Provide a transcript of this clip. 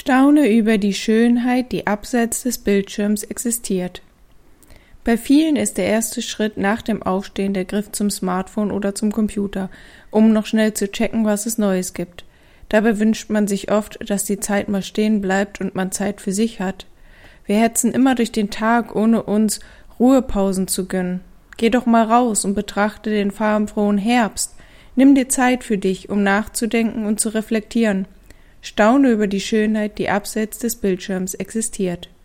Staune über die Schönheit, die abseits des Bildschirms existiert. Bei vielen ist der erste Schritt nach dem Aufstehen der Griff zum Smartphone oder zum Computer, um noch schnell zu checken, was es Neues gibt. Dabei wünscht man sich oft, dass die Zeit mal stehen bleibt und man Zeit für sich hat. Wir hetzen immer durch den Tag, ohne uns Ruhepausen zu gönnen. Geh doch mal raus und betrachte den farbenfrohen Herbst. Nimm dir Zeit für dich, um nachzudenken und zu reflektieren. Staune über die Schönheit, die abseits des Bildschirms existiert.